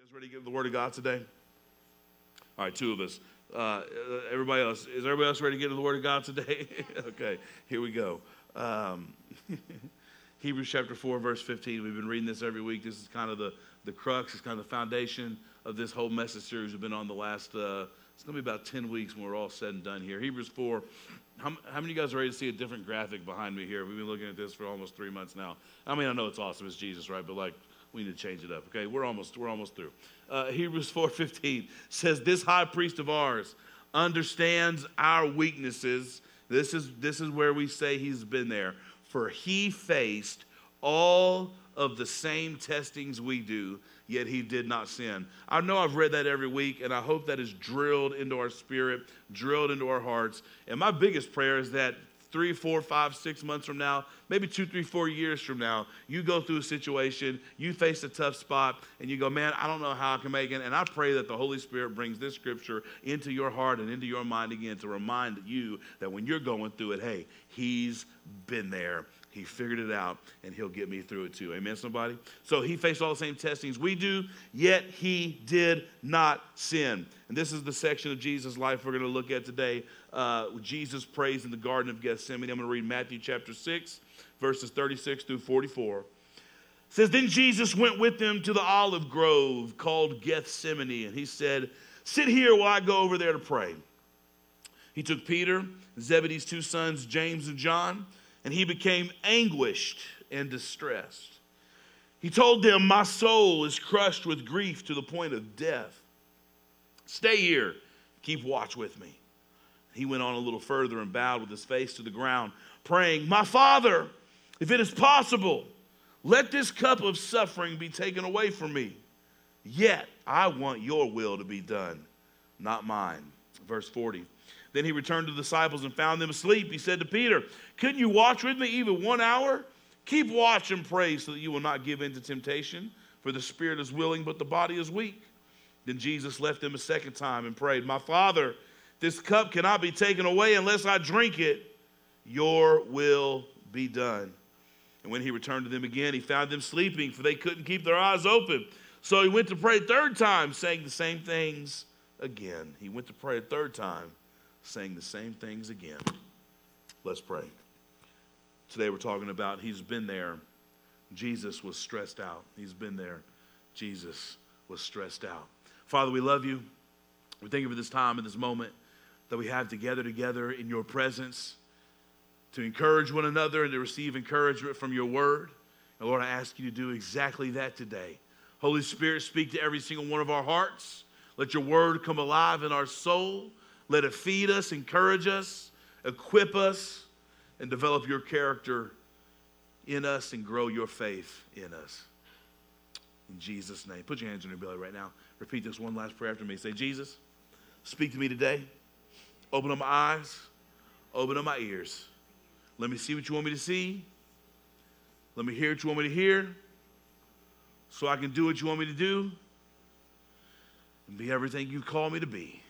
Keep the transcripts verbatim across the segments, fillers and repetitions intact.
guys ready to get the Word of God today? All right, two of us. Uh, everybody else, is everybody else ready to get to the Word of God today? Okay, here we go. Um, Hebrews chapter four, verse fifteen. We've been reading this every week. This is kind of the, the crux. It's kind of the foundation of this whole message series we've been on the last, uh, it's going to be about ten weeks when we're all said and done here. Hebrews four. How, how many of you guys are ready to see a different graphic behind me here? We've been looking at this for almost three months now. I mean, I know it's awesome. It's Jesus, right? But like, we need to change it up. Okay, we're almost we're almost through. Uh, Hebrews four fifteen says, "This high priest of ours understands our weaknesses." This is this is where we say he's been there. For he faced all of the same testings we do, yet he did not sin. I know I've read that every week, and I hope that is drilled into our spirit, drilled into our hearts. And my biggest prayer is that three, four, five, six months from now, maybe two, three, four years from now, you go through a situation, you face a tough spot, and you go, man, I don't know how I can make it. And I pray that the Holy Spirit brings this scripture into your heart and into your mind again to remind you that when you're going through it, hey, he's been there. He figured it out, and he'll get me through it too. Amen, somebody? So he faced all the same testings we do, yet he did not sin. And this is the section of Jesus' life we're going to look at today. Uh, Jesus prays in the Garden of Gethsemane. I'm going to read Matthew chapter six, verses thirty-six through forty-four. It says, "Then Jesus went with them to the olive grove called Gethsemane, and he said, 'Sit here while I go over there to pray.' He took Peter, Zebedee's two sons, James and John, and he became anguished and distressed. He told them, 'My soul is crushed with grief to the point of death. Stay here, keep watch with me.' He went on a little further and bowed with his face to the ground, praying, 'My Father, if it is possible, let this cup of suffering be taken away from me. Yet I want your will to be done, not mine.'" Verse forty. "Then he returned to the disciples and found them asleep. He said to Peter, 'Couldn't you watch with me even one hour? Keep watch and pray so that you will not give in to temptation. For the spirit is willing, but the body is weak.' Then Jesus left them a second time and prayed, 'My Father, this cup cannot be taken away unless I drink it. Your will be done.' And when he returned to them again, he found them sleeping, for they couldn't keep their eyes open. So he went to pray a third time, saying the same things again." He went to pray a third time, saying the same things again. Let's pray. Today we're talking about he's been there. Jesus was stressed out. He's been there. Jesus was stressed out. Father, we love you. We thank you for this time and this moment that we have together together in your presence to encourage one another and to receive encouragement from your word. And Lord, I ask you to do exactly that today. Holy Spirit, speak to every single one of our hearts. Let your word come alive in our soul. Let it feed us, encourage us, equip us, and develop your character in us and grow your faith in us. In Jesus' name. Put your hands on your belly right now. Repeat this one last prayer after me. Say, "Jesus, speak to me today. Open up my eyes. Open up my ears. Let me see what you want me to see. Let me hear what you want me to hear so I can do what you want me to do and be everything you call me to be.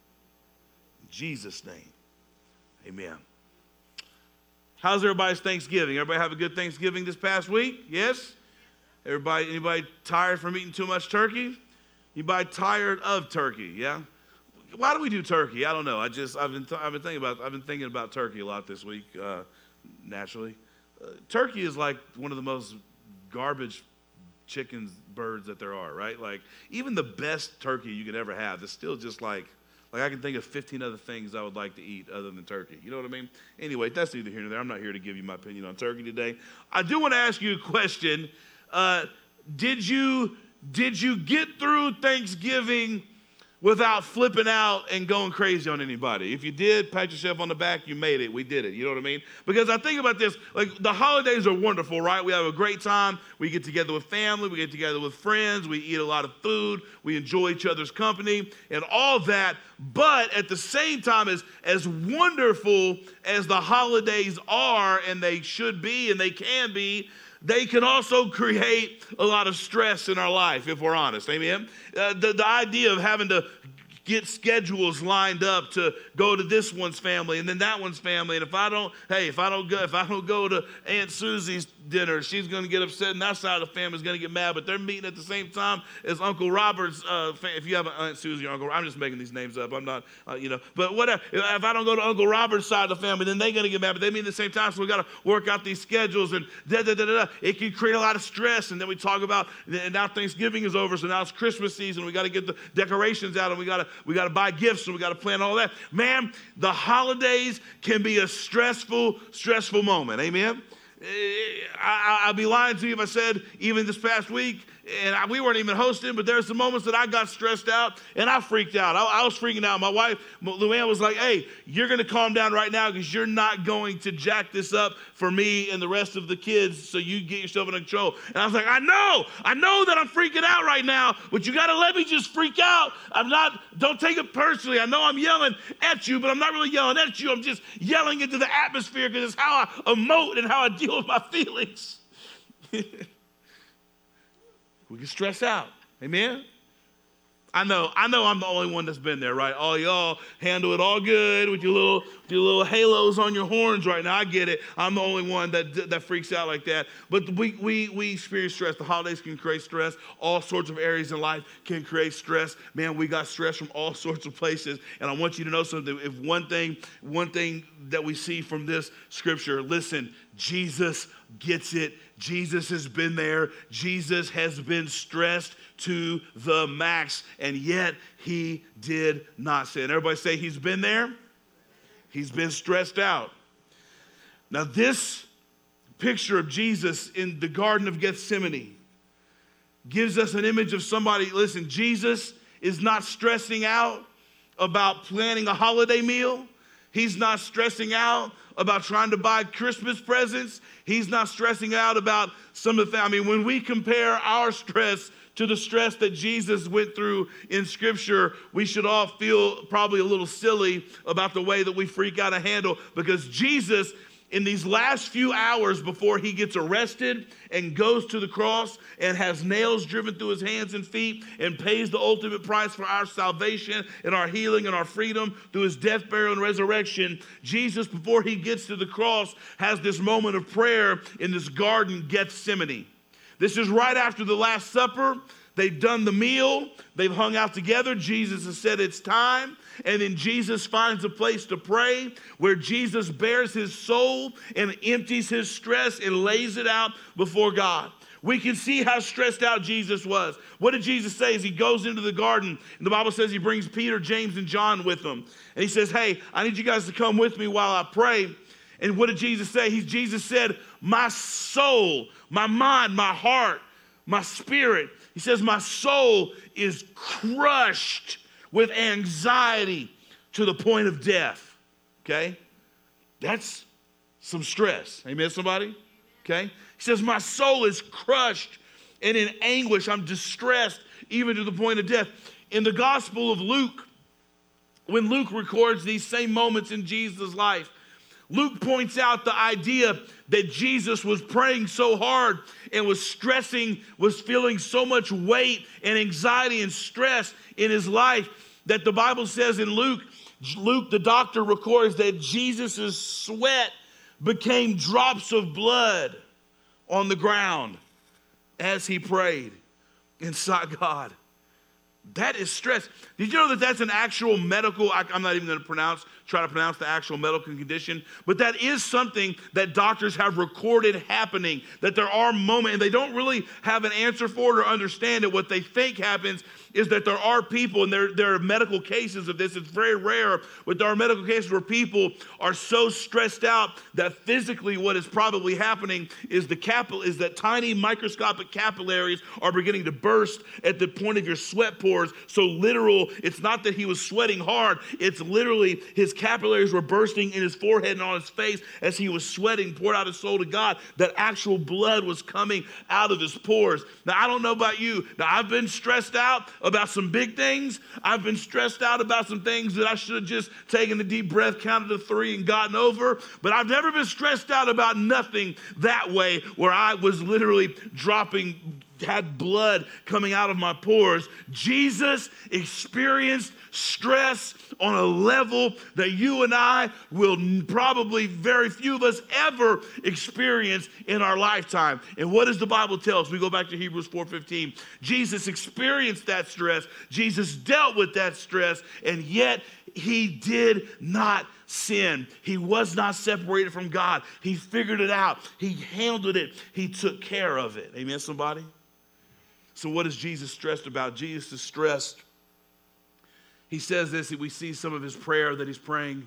In Jesus' name, amen." How's everybody's Thanksgiving? Everybody have a good Thanksgiving this past week? Yes? Everybody, anybody tired from eating too much turkey? Anybody tired of turkey? Yeah? Why do we do turkey? I don't know. I just I've been th- I've been thinking about I've been thinking about turkey a lot this week. Uh, naturally, uh, turkey is like one of the most garbage chickens, birds that there are. Right? Like even the best turkey you could ever have, it's still just like. Like, I can think of fifteen other things I would like to eat other than turkey. You know what I mean? Anyway, that's neither here nor there. I'm not here to give you my opinion on turkey today. I do want to ask you a question. Uh, did you did you get through Thanksgiving without flipping out and going crazy on anybody? If you did, pat yourself on the back. You made it. We did it. You know what I mean? Because I think about this. Like, the holidays are wonderful, right? We have a great time. We get together with family. We get together with friends. We eat a lot of food. We enjoy each other's company and all that. But at the same time, as, as wonderful as the holidays are, and they should be and they can be, they can also create a lot of stress in our life, if we're honest. Amen? Uh, the, the idea of having to get schedules lined up to go to this one's family and then that one's family. And if I don't, hey, if I don't go, if I don't go to Aunt Susie's dinner, she's going to get upset, and that side of the family is going to get mad. But they're meeting at the same time as Uncle Robert's. Uh, if you have an Aunt Susie or Uncle, I'm just making these names up. I'm not, uh, you know, but whatever. If I don't go to Uncle Robert's side of the family, then they're going to get mad. But they meet at the same time, so we got to work out these schedules, and da da da da. It can create a lot of stress. And then we talk about, and now Thanksgiving is over, so now it's Christmas season. We got to get the decorations out, and we got to we got to buy gifts, and we got to plan all that. Man, the holidays can be a stressful, stressful moment. Amen. I, I'd be lying to you if I said even this past week, and I, we weren't even hosting, but there's some moments that I got stressed out and I freaked out. I, I was freaking out. My wife, Luann, was like, hey, you're going to calm down right now because you're not going to jack this up for me and the rest of the kids so you get yourself under control. And I was like, I know. I know that I'm freaking out right now, but you got to let me just freak out. I'm not, don't take it personally. I know I'm yelling at you, but I'm not really yelling at you. I'm just yelling into the atmosphere because it's how I emote and how I deal with my feelings. We can stress out. Amen? I know, I know I'm the only one that's been there, right? All y'all handle it all good with your little, with your little halos on your horns right now. I get it. I'm the only one that that freaks out like that. But we we we experience stress. The holidays can create stress. All sorts of areas in life can create stress. Man, we got stress from all sorts of places. And I want you to know something. If one thing, one thing that we see from this scripture, listen, Jesus gets it. Jesus has been there. Jesus has been stressed to the max, and yet he did not sin. Everybody say he's been there. He's been stressed out. Now this picture of Jesus in the Garden of Gethsemane gives us an image of somebody. Listen, Jesus is not stressing out about planning a holiday meal. He's not stressing out about trying to buy Christmas presents. He's not stressing out about some of the, I mean, when we compare our stress to the stress that Jesus went through in Scripture, we should all feel probably a little silly about the way that we freak out and handle, because Jesus, in these last few hours before he gets arrested and goes to the cross and has nails driven through his hands and feet and pays the ultimate price for our salvation and our healing and our freedom through his death, burial, and resurrection, Jesus, before he gets to the cross, has this moment of prayer in this garden, Gethsemane. This is right after the Last Supper. They've done the meal. They've hung out together. Jesus has said it's time. And then Jesus finds a place to pray where Jesus bears his soul and empties his stress and lays it out before God. We can see how stressed out Jesus was. What did Jesus say as he goes into the garden? And the Bible says he brings Peter, James, and John with him. And he says, hey, I need you guys to come with me while I pray. And what did Jesus say? He, Jesus said, my soul, my mind, my heart, my spirit. He says, my soul is crushed with anxiety to the point of death. Okay? That's some stress. Amen, somebody? Okay? He says, my soul is crushed and in anguish. I'm distressed even to the point of death. In the Gospel of Luke, when Luke records these same moments in Jesus' life, Luke points out the idea that Jesus was praying so hard and was stressing, was feeling so much weight and anxiety and stress in his life that the Bible says in Luke, Luke, the doctor, records that Jesus' sweat became drops of blood on the ground as he prayed and sought God. That is stress. Did you know that that's an actual medical, I, I'm not even going to pronounce, try to pronounce the actual medical condition, but that is something that doctors have recorded happening, that there are moments, and they don't really have an answer for it or understand it. What they think happens is that there are people, and there, there are medical cases of this, it's very rare, but there are medical cases where people are so stressed out that physically what is probably happening is the capil- is that tiny microscopic capillaries are beginning to burst at the point of your sweat pores. So literal, it's not that he was sweating hard, it's literally his capillaries were bursting in his forehead and on his face as he was sweating, poured out his soul to God, that actual blood was coming out of his pores. Now, I don't know about you. Now, I've been stressed out about some big things. I've been stressed out about some things that I should have just taken a deep breath, counted to three, and gotten over. But I've never been stressed out about nothing that way, where I was literally dropping had blood coming out of my pores. Jesus experienced stress on a level that you and I will probably, very few of us ever experience in our lifetime. And what does the Bible tell us? We go back to Hebrews four fifteen. Jesus experienced that stress. Jesus dealt with that stress, and yet he did not sin. He was not separated from God. He figured it out. He handled it. He took care of it. Amen, somebody? So what is Jesus stressed about? Jesus is stressed. He says this, we see some of his prayer that he's praying.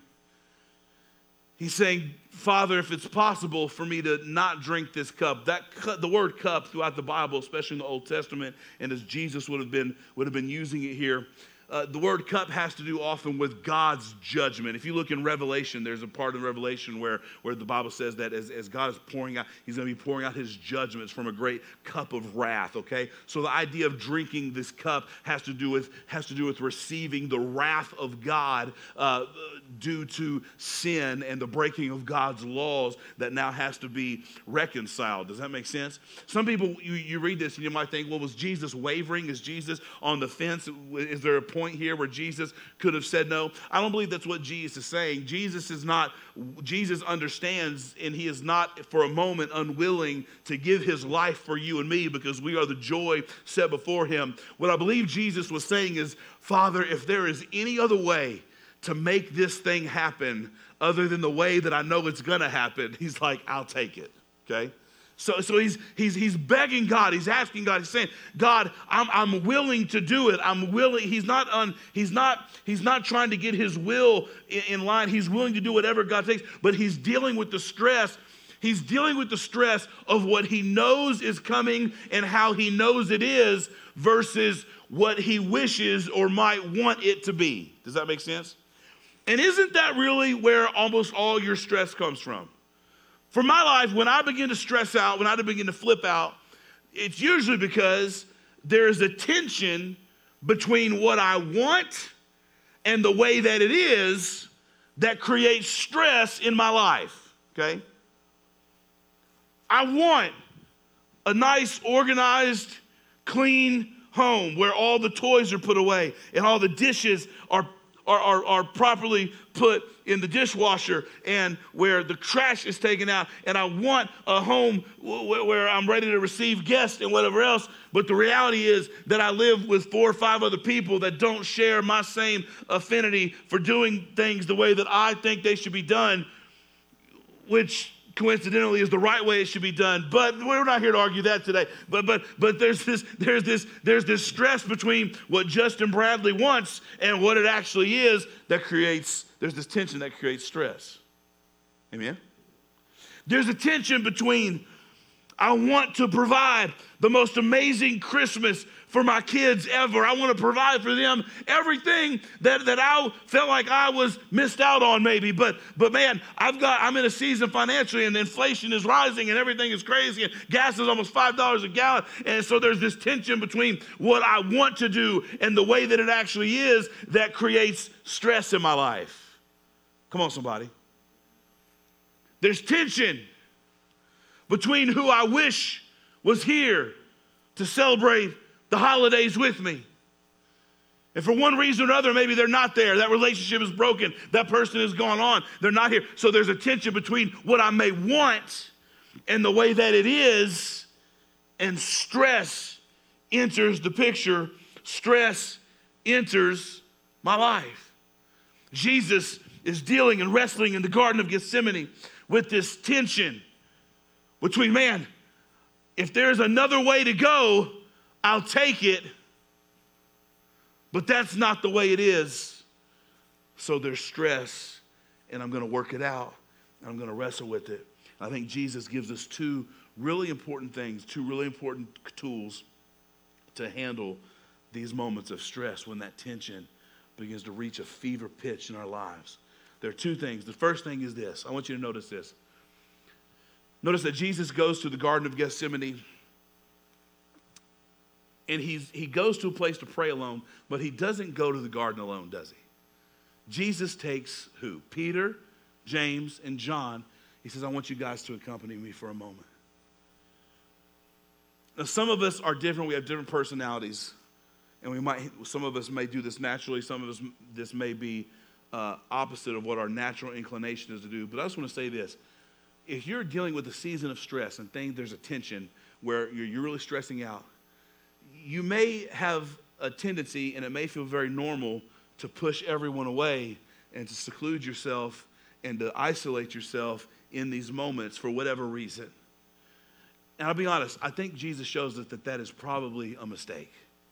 He's saying, Father, if it's possible for me to not drink this cup. That cup, the word cup throughout the Bible, especially in the Old Testament, and as Jesus would have been, would have been using it here, Uh, the word cup has to do often with God's judgment. If you look in Revelation, there's a part in Revelation where, where the Bible says that as, as God is pouring out, he's going to be pouring out his judgments from a great cup of wrath, okay? So the idea of drinking this cup has to do with, has to do with receiving the wrath of God uh, due to sin and the breaking of God's laws that now has to be reconciled. Does that make sense? Some people, you, you read this and you might think, well, was Jesus wavering? Is Jesus on the fence? Is there a point here where Jesus could have said no? I don't believe that's what Jesus is saying. Jesus is not, Jesus understands, and he is not for a moment unwilling to give his life for you and me because we are the joy set before him. What I believe Jesus was saying is, Father, if there is any other way to make this thing happen other than the way that I know it's going to happen, he's like, I'll take it, okay? So, so he's, he's, he's begging God. He's asking God. He's saying, God, I'm, I'm willing to do it. I'm willing. He's not, un, he's not, he's not trying to get his will in, in line. He's willing to do whatever God takes, but he's dealing with the stress. He's dealing with the stress of what he knows is coming and how he knows it is versus what he wishes or might want it to be. Does that make sense? And isn't that really where almost all your stress comes from? For my life, when I begin to stress out, when I begin to flip out, it's usually because there's a tension between what I want and the way that it is that creates stress in my life, okay? I want a nice, organized, clean home where all the toys are put away and all the dishes are Are, are, are properly put in the dishwasher and where the trash is taken out. And I want a home w- where I'm ready to receive guests and whatever else. But the reality is that I live with four or five other people that don't share my same affinity for doing things the way that I think they should be done, which coincidentally is the right way it should be done. But we're not here to argue that today. But but but there's this there's this there's this stress between what Justin Bradley wants and what it actually is that creates, there's this tension that creates stress. Amen? There's a tension between I want to provide the most amazing Christmas for my kids ever. I want to provide for them everything that, that I felt like I was missed out on maybe. But but man, I've got I'm in a season financially and inflation is rising and everything is crazy and gas is almost five dollars a gallon. And so there's this tension between what I want to do and the way that it actually is that creates stress in my life. Come on, somebody. There's tension between who I wish was here to celebrate the holidays with me. And for one reason or another, maybe they're not there. That relationship is broken. That person has gone on. They're not here. So there's a tension between what I may want and the way that it is. And stress enters the picture. Stress enters my life. Jesus is dealing and wrestling in the Garden of Gethsemane with this tension between, man, if there's another way to go, I'll take it, but that's not the way it is. So there's stress, and I'm going to work it out, and I'm going to wrestle with it. I think Jesus gives us two really important things, two really important tools to handle these moments of stress when that tension begins to reach a fever pitch in our lives. There are two things. The first thing is this. I want you to notice this. Notice that Jesus goes to the Garden of Gethsemane, and he's, he goes to a place to pray alone, but he doesn't go to the garden alone, does he? Jesus takes who? Peter, James, and John. He says, I want you guys to accompany me for a moment. Now, some of us are different. We have different personalities. And we might, some of us may do this naturally. Some of us, this may be uh, opposite of what our natural inclination is to do. But I just want to say this. If you're dealing with a season of stress and think there's a tension where you're, you're really stressing out, you may have a tendency, and it may feel very normal, to push everyone away and to seclude yourself and to isolate yourself in these moments for whatever reason. And I'll be honest, I think Jesus shows us that that is probably a mistake.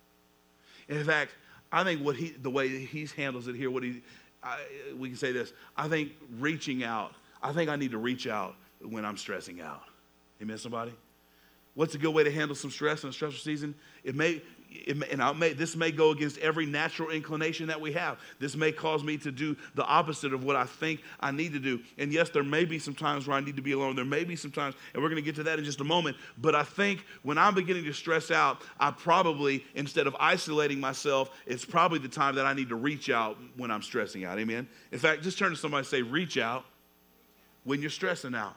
In fact, I think what he, the way he handles it here, what he, I, we can say this, I think reaching out, I think I need to reach out when I'm stressing out. Amen, somebody? What's a good way to handle some stress in a stressful season? It may, it may and I may, this may go against every natural inclination that we have. This may cause me to do the opposite of what I think I need to do. And yes, there may be some times where I need to be alone. There may be some times, and we're going to get to that in just a moment. But I think when I'm beginning to stress out, I probably, instead of isolating myself, it's probably the time that I need to reach out when I'm stressing out. Amen? In fact, just turn to somebody and say, reach out when you're stressing out.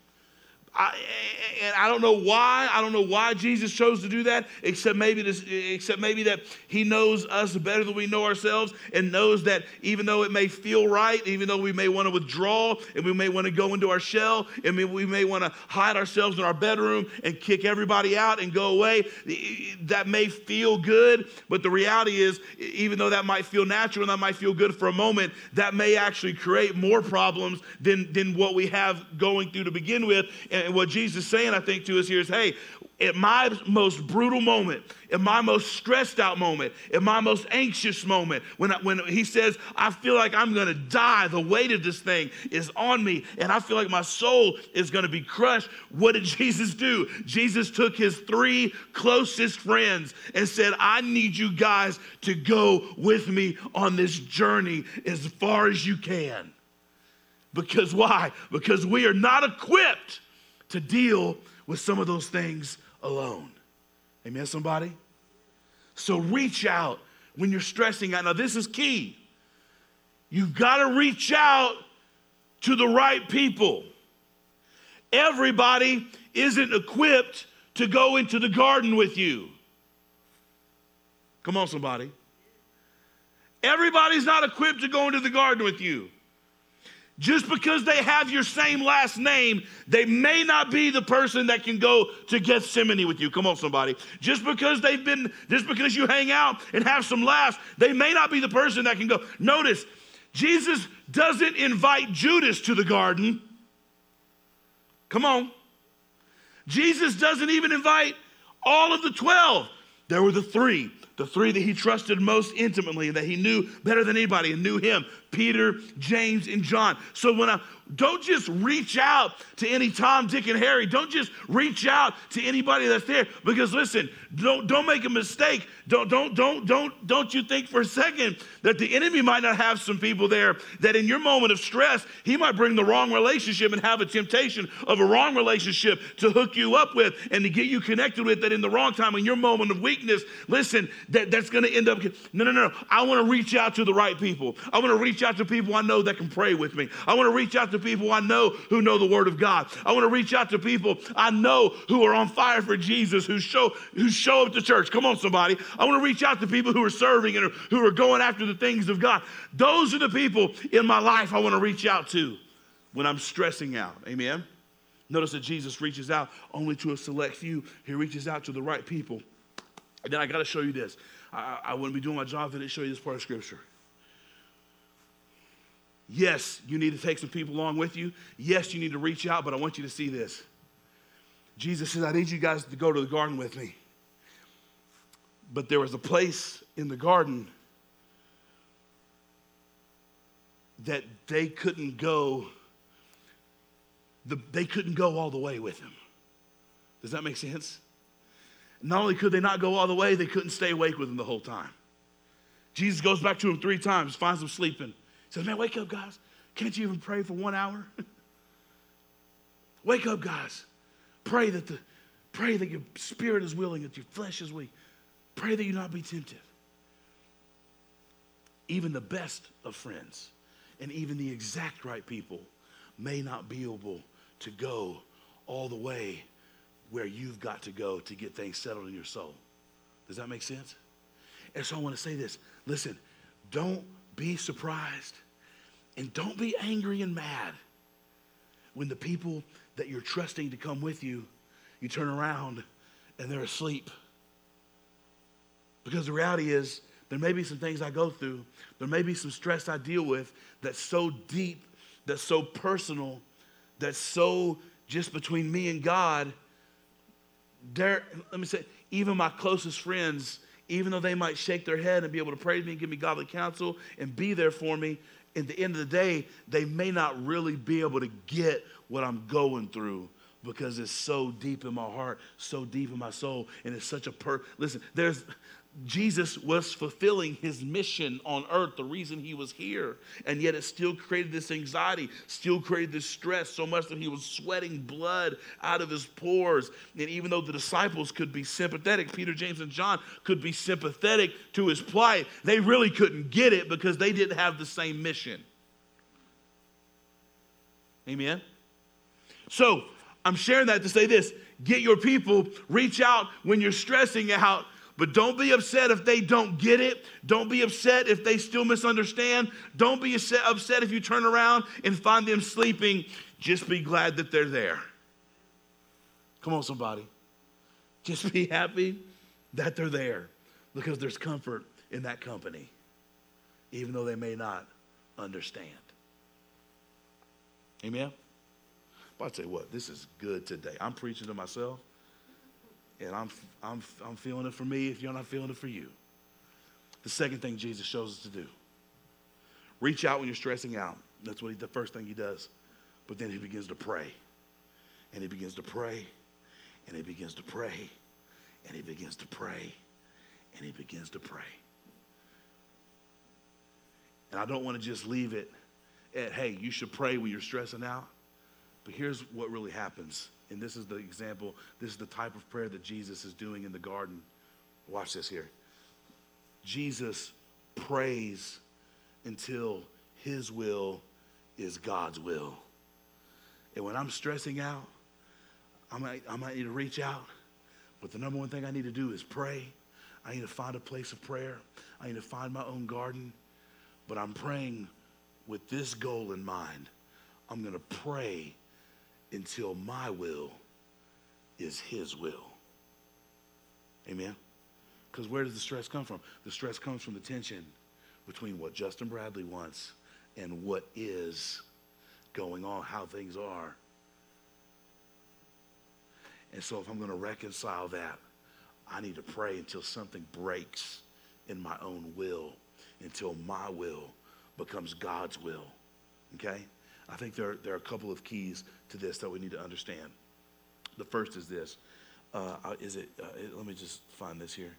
I, and I don't know why. I don't know why Jesus chose to do that, except maybe this, except maybe that he knows us better than we know ourselves, and knows that even though it may feel right, even though we may want to withdraw, and we may want to go into our shell, and we may want to hide ourselves in our bedroom and kick everybody out and go away, that may feel good. But the reality is, even though that might feel natural and that might feel good for a moment, that may actually create more problems than, than what we have going through to begin with. And And what Jesus is saying, I think, to us here is, hey, at my most brutal moment, at my most stressed out moment, at my most anxious moment, when, I, when he says, I feel like I'm going to die, the weight of this thing is on me, and I feel like my soul is going to be crushed, what did Jesus do? Jesus took his three closest friends and said, I need you guys to go with me on this journey as far as you can. Because why? Because we are not equipped to deal with some of those things alone. Amen, somebody? So reach out when you're stressing out. Now, this is key. You've got to reach out to the right people. Everybody isn't equipped to go into the garden with you. Come on, somebody. Everybody's not equipped to go into the garden with you. Just because they have your same last name, they may not be the person that can go to Gethsemane with you. Come on, somebody. Just because they've been, just because you hang out and have some laughs, they may not be the person that can go. Notice, Jesus doesn't invite Judas to the garden. Come on. Jesus doesn't even invite all of the twelve. There were the three. The three that he trusted most intimately, that he knew better than anybody and knew him, Peter, James, and John. So when I, don't just reach out to any Tom, Dick, and Harry. Don't just reach out to anybody that's there. Because listen, don't, don't make a mistake. Don't, don't, don't, don't, don't you think for a second that the enemy might not have some people there that in your moment of stress, he might bring the wrong relationship and have a temptation of a wrong relationship to hook you up with and to get you connected with, that in the wrong time, in your moment of weakness, listen, that, that's going to end up, no, no, no. I want to reach out to the right people. I want to reach out to people I know that can pray with me. I want to reach out to people I know who know the word of God. I want to reach out to people I know who are on fire for Jesus, who show, who show up to church. Come on, somebody. I want to reach out to people who are serving and who are going after the things of God. Those are the people in my life I want to reach out to when I'm stressing out. Amen. Notice that Jesus reaches out only to a select few. He reaches out to the right people. And then I got to show you this. I, I wouldn't be doing my job if I didn't show you this part of Scripture. Yes, you need to take some people along with you. Yes, you need to reach out, but I want you to see this. Jesus says, I need you guys to go to the garden with me. But there was a place in the garden that they couldn't go, the, they couldn't go all the way with him. Does that make sense? Not only could they not go all the way, they couldn't stay awake with him the whole time. Jesus goes back to him three times, finds them sleeping. He says, man, wake up, guys. Can't you even pray for one hour? Wake up, guys. Pray that the pray that your spirit is willing, that your flesh is weak. Pray that you not be tempted. Even the best of friends and even the exact right people may not be able to go all the way where you've got to go to get things settled in your soul. Does that make sense? And so I want to say this. Listen, don't be surprised and don't be angry and mad when the people that you're trusting to come with you, you turn around and they're asleep. Because the reality is, there may be some things I go through, there may be some stress I deal with that's so deep, that's so personal, that's so just between me and God. There, let me say, even my closest friends, even though they might shake their head and be able to pray to me and give me godly counsel and be there for me, at the end of the day, they may not really be able to get what I'm going through because it's so deep in my heart, so deep in my soul, and it's such a per. Listen, there's Jesus was fulfilling his mission on earth, the reason he was here, and yet it still created this anxiety, still created this stress so much that he was sweating blood out of his pores. And even though the disciples could be sympathetic, Peter, James, and John could be sympathetic to his plight, they really couldn't get it because they didn't have the same mission. Amen? So, I'm sharing that to say this. Get your people, reach out when you're stressing out, but don't be upset if they don't get it. Don't be upset if they still misunderstand. Don't be upset if you turn around and find them sleeping. Just be glad that they're there. Come on, somebody. Just be happy that they're there because there's comfort in that company, even though they may not understand. Amen? But I'll tell you what, this is good today. I'm preaching to myself. And I'm, I'm, I'm feeling it for me if you're not feeling it for you. The second thing Jesus shows us to do. Reach out when you're stressing out. That's what he, the first thing he does. But then he begins to pray. And he begins to pray. And he begins to pray. And he begins to pray. And he begins to pray. And I don't want to just leave it at, hey, you should pray when you're stressing out. But here's what really happens. And this is the example, this is the type of prayer that Jesus is doing in the garden. Watch this here. Jesus prays until his will is God's will. And when I'm stressing out, I might, I might need to reach out. But the number one thing I need to do is pray. I need to find a place of prayer. I need to find my own garden. But I'm praying with this goal in mind. I'm going to pray until my will is his will. Amen? Because where does the stress come from? The stress comes from the tension between what Justin Bradley wants and what is going on, how things are. And so if I'm going to reconcile that, I need to pray until something breaks in my own will, until my will becomes God's will. Okay? I think there, there are a couple of keys to this that we need to understand. The first is this. Uh, is it, uh, let me just find this here.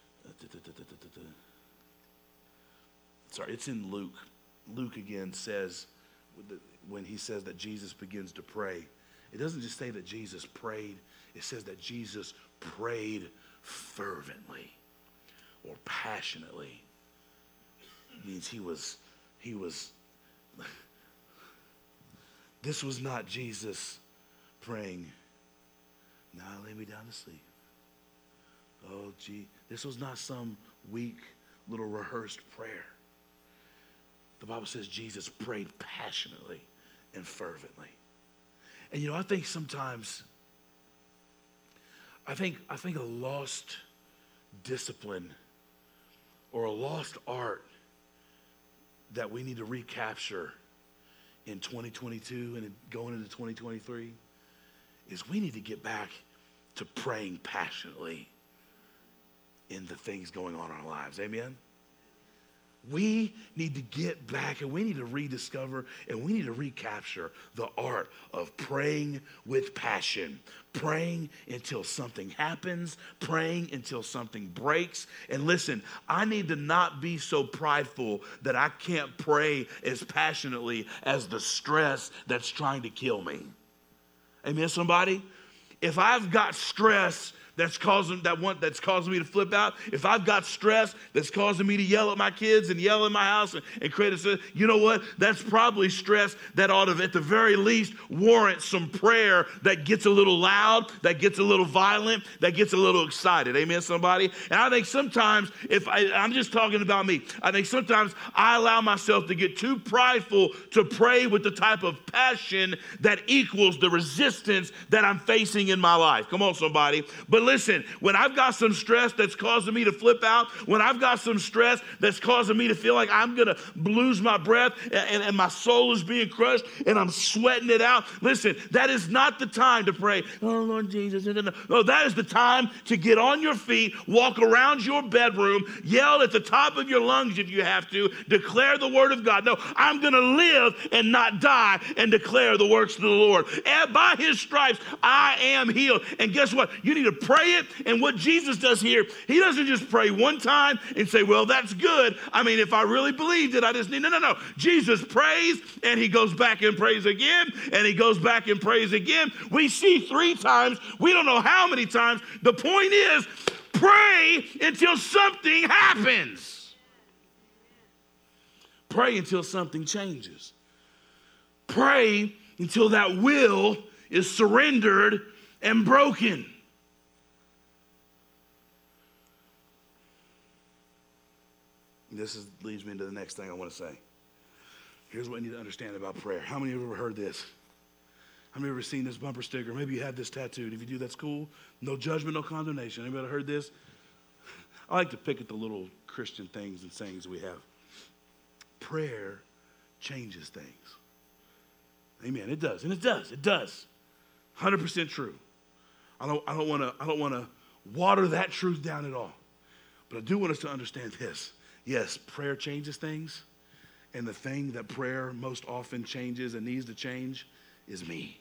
Sorry, it's in Luke. Luke again says, when he says that Jesus begins to pray, it doesn't just say that Jesus prayed. It says that Jesus prayed fervently or passionately. It means he was, he was, this was not Jesus praying, now lay me down to sleep. Oh, gee, this was not some weak little rehearsed prayer. The Bible says Jesus prayed passionately and fervently. And you know, I think sometimes, I think, I think a lost discipline or a lost art that we need to recapture in twenty twenty-two and going into twenty twenty-three is we need to get back to praying passionately in the things going on in our lives. Amen? We need to get back and we need to rediscover and we need to recapture the art of praying with passion, praying until something happens, praying until something breaks. And listen, I need to not be so prideful that I can't pray as passionately as the stress that's trying to kill me. Amen, somebody? If I've got stress that's causing that one that's causing me to flip out, if I've got stress that's causing me to yell at my kids and yell in my house and, and create a, you know what? That's probably stress that ought to, at the very least, warrant some prayer that gets a little loud, that gets a little violent, that gets a little excited. Amen, somebody? And I think sometimes, if I, I'm just talking about me, I think sometimes I allow myself to get too prideful to pray with the type of passion that equals the resistance that I'm facing in my life. Come on, somebody. But listen, when I've got some stress that's causing me to flip out, when I've got some stress that's causing me to feel like I'm going to lose my breath and, and, and my soul is being crushed and I'm sweating it out, listen, that is not the time to pray, oh, Lord Jesus. No, that is the time to get on your feet, walk around your bedroom, yell at the top of your lungs if you have to, declare the word of God. No, I'm going to live and not die and declare the works of the Lord. And by his stripes, I am healed. And guess what? You need to pray it. And what Jesus does here, he doesn't just pray one time and say, well, that's good. I mean, if I really believed it, I just need, no, no, no. Jesus prays and he goes back and prays again and he goes back and prays again. We see three times. We don't know how many times. The point is, pray until something happens. Pray until something changes. Pray until that will is surrendered and broken. This is, leads me into the next thing I want to say. Here's what you need to understand about prayer. How many of you have ever heard this? How many of you have ever seen this bumper sticker? Maybe you have this tattooed. If you do, that's cool. No judgment, no condemnation. Anybody heard this? I like to pick at the little Christian things and sayings we have. Prayer changes things. Amen. It does. And it does. It does. one hundred percent true. I don't, I don't want to I don't want to water that truth down at all. But I do want us to understand this. Yes, prayer changes things. And the thing that prayer most often changes and needs to change is me.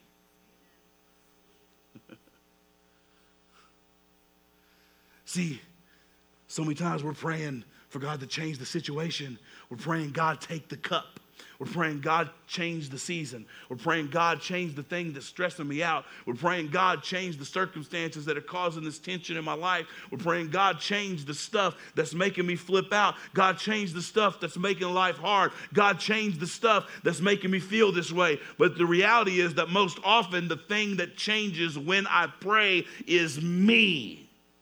See, so many times we're praying for God to change the situation. We're praying, God, take the cup. We're praying, God, change the season. We're praying, God, change the thing that's stressing me out. We're praying, God, change the circumstances that are causing this tension in my life. We're praying, God, change the stuff that's making me flip out. God, change the stuff that's making life hard. God, change the stuff that's making me feel this way. But the reality is that most often the thing that changes when I pray is me.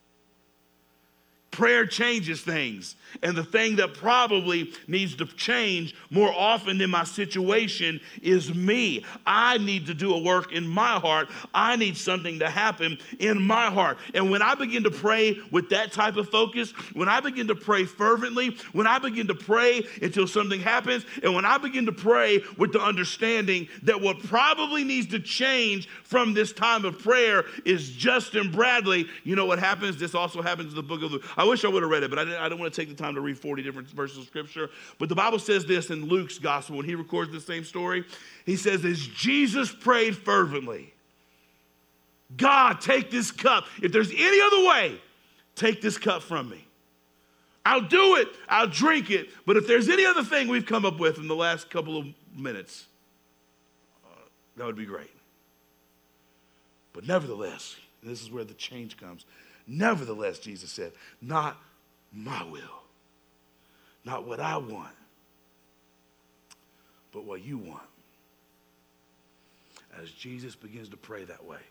Prayer changes things. And the thing that probably needs to change more often than my situation is me. I need to do a work in my heart. I need something to happen in my heart. And when I begin to pray with that type of focus, when I begin to pray fervently, when I begin to pray until something happens, and when I begin to pray with the understanding that what probably needs to change from this time of prayer is Justin Bradley, you know what happens? This also happens in the book of Luke. I wish I would have read it, but I, didn't, I don't want to take the time to read forty different verses of scripture. But the Bible says this in Luke's gospel when he records the same story. He says, as Jesus prayed fervently, God, take this cup. If there's any other way, take this cup from me. I'll do it. I'll drink it. But if there's any other thing we've come up with in the last couple of minutes, uh, that would be great. But nevertheless, and this is where the change comes. Nevertheless, Jesus said, not my will, not what I want, but what you want. As Jesus begins to pray that way,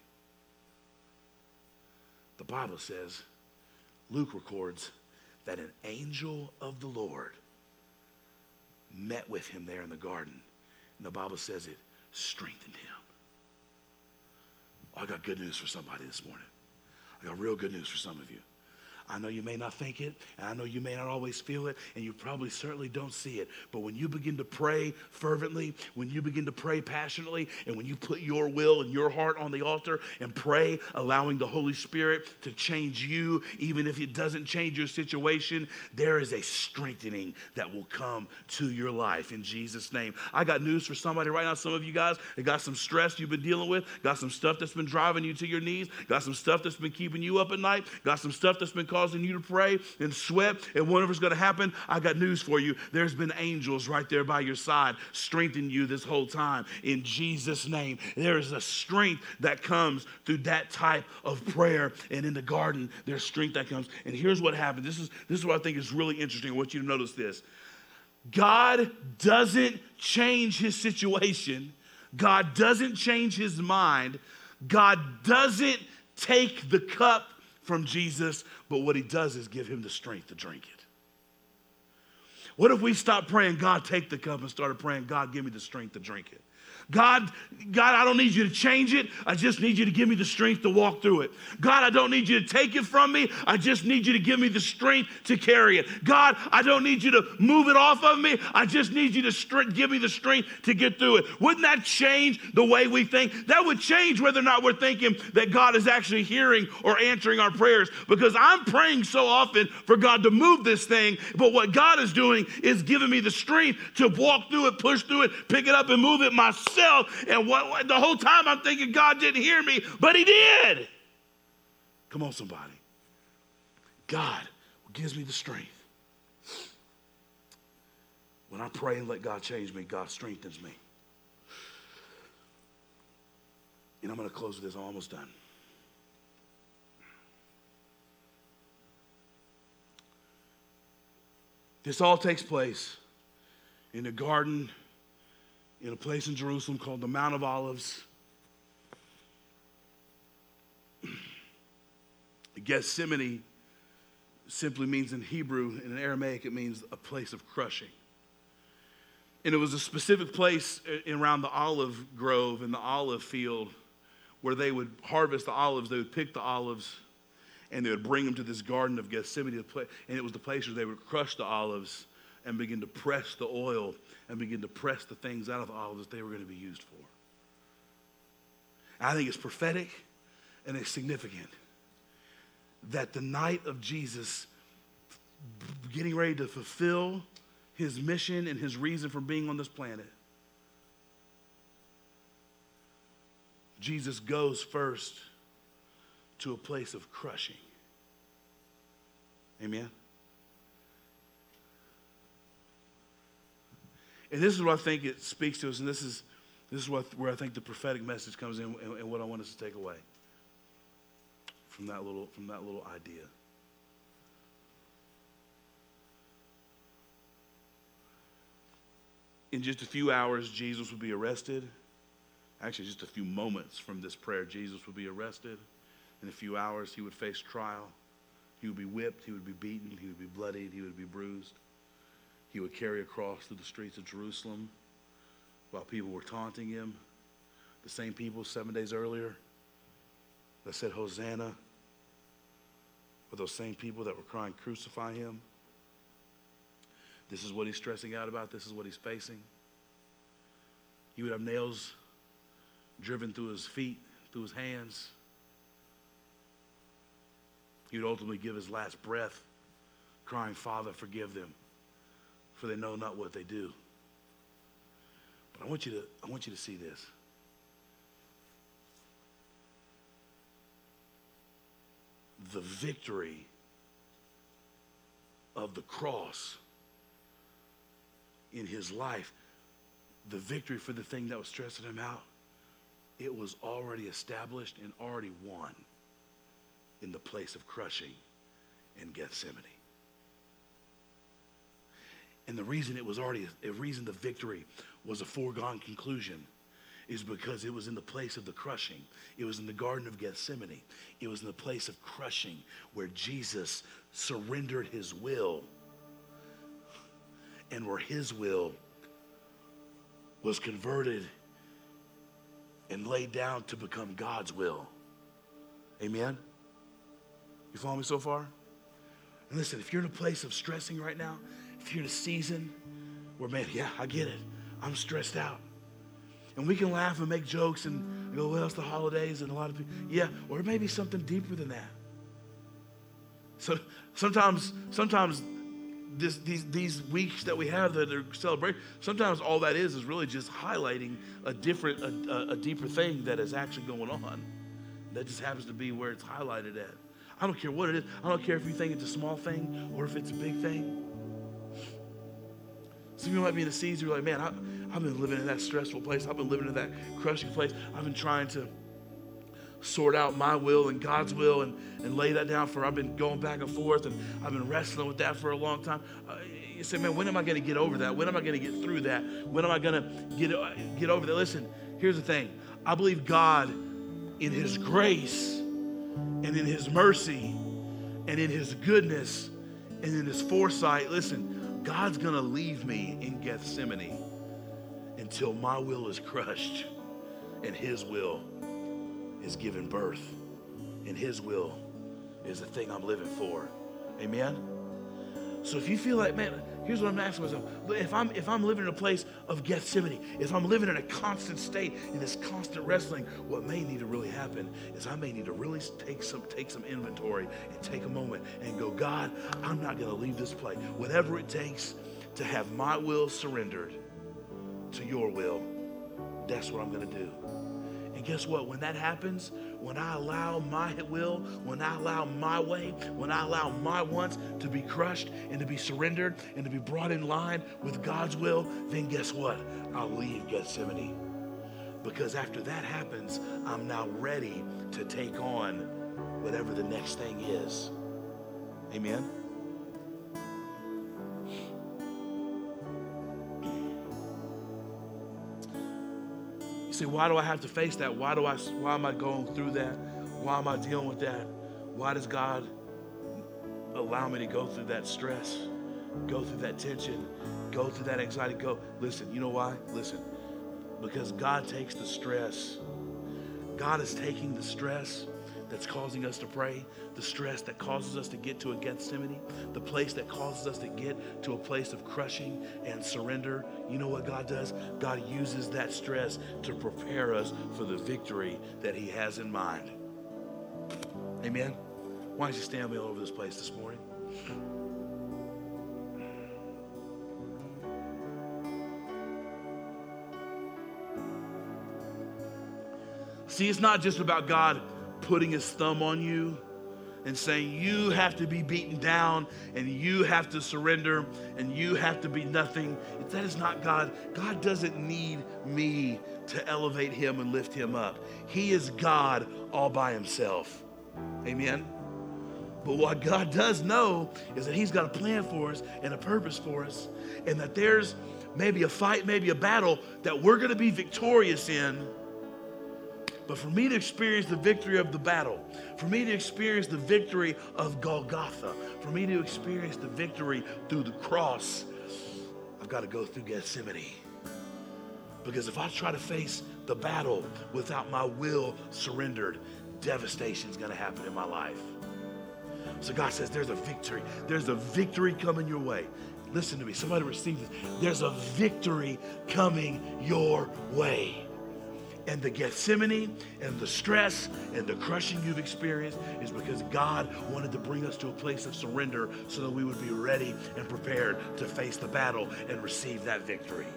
the Bible says, Luke records that an angel of the Lord met with him there in the garden. And the Bible says it strengthened him. Oh, I got good news for somebody this morning. I got real good news for some of you. I know you may not think it, and I know you may not always feel it, and you probably certainly don't see it. But when you begin to pray fervently, when you begin to pray passionately, and when you put your will and your heart on the altar and pray, allowing the Holy Spirit to change you, even if it doesn't change your situation, there is a strengthening that will come to your life in Jesus' name. I got news for somebody right now. Some of you guys that got some stress you've been dealing with, got some stuff that's been driving you to your knees, got some stuff that's been keeping you up at night, got some stuff that's been causing you to pray and sweat and whatever's going to happen, I got news for you. There's been angels right there by your side strengthening you this whole time. In Jesus' name, there is a strength that comes through that type of prayer. And in the garden, there's strength that comes. And here's what happened. This is, this is what I think is really interesting. I want you to notice this. God doesn't change his situation. God doesn't change his mind. God doesn't take the cup from Jesus, but what he does is give him the strength to drink it. What if we stopped praying, God, take the cup, and started praying, God, give me the strength to drink it? God, God, I don't need you to change it. I just need you to give me the strength to walk through it. God, I don't need you to take it from me. I just need you to give me the strength to carry it. God, I don't need you to move it off of me. I just need you to str- give me the strength to get through it. Wouldn't that change the way we think? That would change whether or not we're thinking that God is actually hearing or answering our prayers, because I'm praying so often for God to move this thing, but what God is doing is giving me the strength to walk through it, push through it, pick it up and move it myself. And what, what, the whole time I'm thinking God didn't hear me, but he did. Come on, somebody. God gives me the strength. When I pray and let God change me, God strengthens me. And I'm going to close with this. I'm almost done. This all takes place in the garden, in a place in Jerusalem called the Mount of Olives. Gethsemane simply means in Hebrew, and in Aramaic, it means a place of crushing. And it was a specific place around the olive grove and the olive field where they would harvest the olives. They would pick the olives and they would bring them to this garden of Gethsemane. And it was the place where they would crush the olives and begin to press the oil and begin to press the things out of the olives that they were going to be used for. I think it's prophetic and it's significant that the night of Jesus getting ready to fulfill his mission and his reason for being on this planet, Jesus goes first to a place of crushing. Amen? And this is what I think it speaks to us, and this is this is what, where I think the prophetic message comes in, and, and what I want us to take away from that little from that little idea. In just a few hours, Jesus would be arrested. Actually, just a few moments from this prayer, Jesus would be arrested. In a few hours, he would face trial. He would be whipped. He would be beaten. He would be bloodied. He would be bruised. He would carry a cross through the streets of Jerusalem while people were taunting him. The same people seven days earlier that said, Hosanna, were those same people that were crying, crucify him. This is what he's stressing out about. This is what he's facing. He would have nails driven through his feet, through his hands. He would ultimately give his last breath, crying, Father, forgive them, for they know not what they do. But I want you to, I want you to see this. The victory of the cross in his life, the victory for the thing that was stressing him out, it was already established and already won in the place of crushing in Gethsemane. And the reason it was already, the reason the victory was a foregone conclusion is because it was in the place of the crushing. It was in the Garden of Gethsemane. It was in the place of crushing where Jesus surrendered his will and where his will was converted and laid down to become God's will. Amen? You follow me so far? And listen, if you're in a place of stressing right now, if you're in a season where, man, yeah, I get it. I'm stressed out. And we can laugh and make jokes and go, well, it's the holidays and a lot of people. Yeah, or it may be something deeper than that. So sometimes, sometimes this, these, these weeks that we have that are celebrating, sometimes all that is is really just highlighting a different, a, a, a deeper thing that is actually going on. That just happens to be where it's highlighted at. I don't care what it is. I don't care if you think it's a small thing or if it's a big thing. Some of you might be in a season where you're like, man, I, I've been living in that stressful place. I've been living in that crushing place. I've been trying to sort out my will and God's will and, and lay that down for, I've been going back and forth and I've been wrestling with that for a long time. Uh, you say, man, when am I going to get over that? When am I going to get through that? When am I going to get, uh, get over that? Listen, here's the thing. I believe God in his grace and in his mercy and in his goodness and in his foresight, listen, God's going to leave me in Gethsemane until my will is crushed and his will is given birth. And his will is the thing I'm living for. Amen? So if you feel like, man, here's what I'm asking myself. If I'm, if I'm living in a place of Gethsemane, if I'm living in a constant state, in this constant wrestling, what may need to really happen is I may need to really take some, take some inventory and take a moment and go, God, I'm not going to leave this place. Whatever it takes to have my will surrendered to your will, that's what I'm going to do. And guess what? When that happens, when I allow my will, when I allow my way, when I allow my wants to be crushed and to be surrendered and to be brought in line with God's will, then guess what? I'll leave Gethsemane. Because after that happens, I'm now ready to take on whatever the next thing is. Amen? See, why do I have to face that? Why do I, why am I going through that? Why am I dealing with that? Why does God allow me to go through that stress, go through that tension, go through that anxiety? Go, listen, you know why? Listen, because God takes the stress. God is taking the stress that's causing us to pray, the stress that causes us to get to a Gethsemane, the place that causes us to get to a place of crushing and surrender. You know what God does? God uses that stress to prepare us for the victory that he has in mind. Amen? Why don't you stand me all over this place this morning? See, it's not just about God putting his thumb on you and saying you have to be beaten down and you have to surrender and you have to be nothing. That is not God. God doesn't need me to elevate him and lift him up. He is God all by himself. Amen? But what God does know is that he's got a plan for us and a purpose for us, and that there's maybe a fight, maybe a battle that we're going to be victorious in. But for me to experience the victory of the battle, for me to experience the victory of Golgotha, for me to experience the victory through the cross, I've got to go through Gethsemane. Because if I try to face the battle without my will surrendered, devastation is going to happen in my life. So God says there's a victory. There's a victory coming your way. Listen to me. Somebody receive this. There's a victory coming your way. And the Gethsemane and the stress and the crushing you've experienced is because God wanted to bring us to a place of surrender so that we would be ready and prepared to face the battle and receive that victory.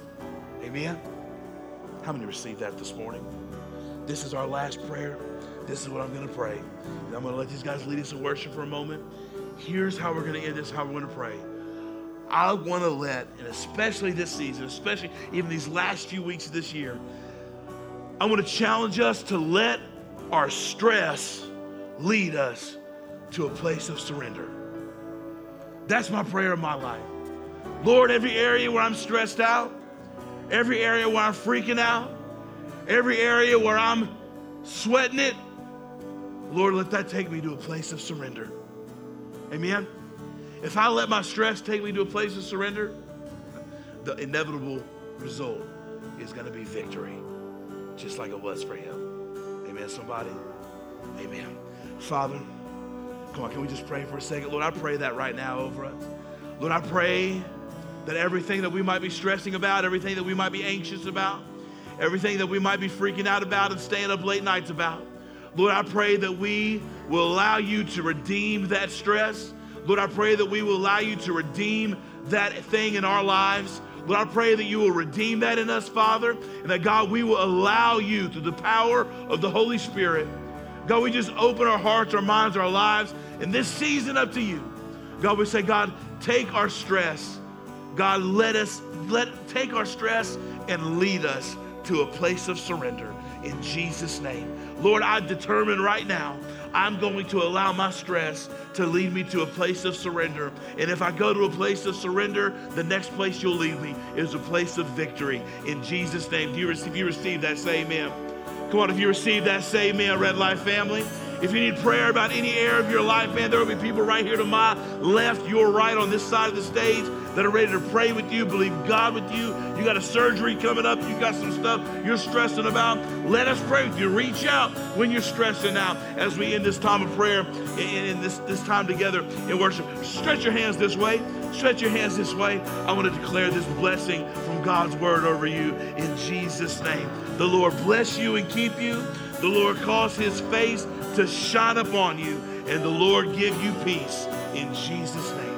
Amen? How many received that this morning? This is our last prayer. This is what I'm going to pray. And I'm going to let these guys lead us in worship for a moment. Here's how we're going to end this, how we're going to pray. I want to let, and especially this season, especially even these last few weeks of this year, I want to challenge us to let our stress lead us to a place of surrender. That's my prayer in my life. Lord, every area where I'm stressed out, every area where I'm freaking out, every area where I'm sweating it, Lord, let that take me to a place of surrender. Amen? If I let my stress take me to a place of surrender, the inevitable result is going to be victory. Just like it was for him. Amen, somebody? Amen. Father, come on, can we just pray for a second? Lord, I pray that right now over us. Lord, I pray that everything that we might be stressing about, everything that we might be anxious about, everything that we might be freaking out about and staying up late nights about, Lord, I pray that we will allow you to redeem that stress. Lord, I pray that we will allow you to redeem that thing in our lives. Lord, I pray that you will redeem that in us, Father, and that, God, we will allow you through the power of the Holy Spirit, God, we just open our hearts, our minds, our lives in this season up to you. God, we say, God, take our stress. God, let us, let take our stress and lead us to a place of surrender in Jesus' name. Lord, I determine right now, I'm going to allow my stress to lead me to a place of surrender. And if I go to a place of surrender, the next place you'll lead me is a place of victory. In Jesus' name, do you receive, if you receive that, say amen. Come on, if you receive that, say amen, Red Life family. If you need prayer about any area of your life, man, there will be people right here to my left, your right, on this side of the stage that are ready to pray with you, believe God with you. You got a surgery coming up. You got some stuff you're stressing about. Let us pray with you. Reach out when you're stressing out as we end this time of prayer and in this, this time together in worship. Stretch your hands this way. Stretch your hands this way. I want to declare this blessing from God's word over you in Jesus' name. The Lord bless you and keep you. The Lord cause his face to shine upon you, and the Lord give you peace in Jesus' name.